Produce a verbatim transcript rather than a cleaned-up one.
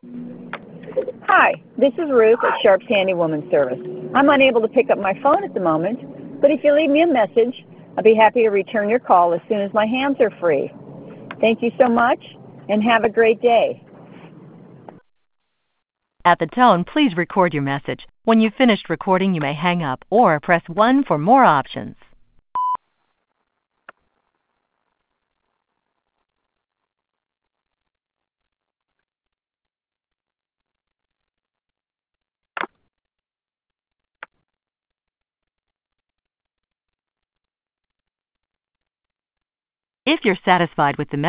Hi, this is Ruth at Sharp's Handywoman Service. I'm unable to pick up my phone at the moment, but if you leave me a message, I'll be happy to return your call as soon as my hands are free. Thank you so much, and have a great day. At the tone, please record your message. When you've finished recording, you may hang up or press one for more options. If you're satisfied with the message,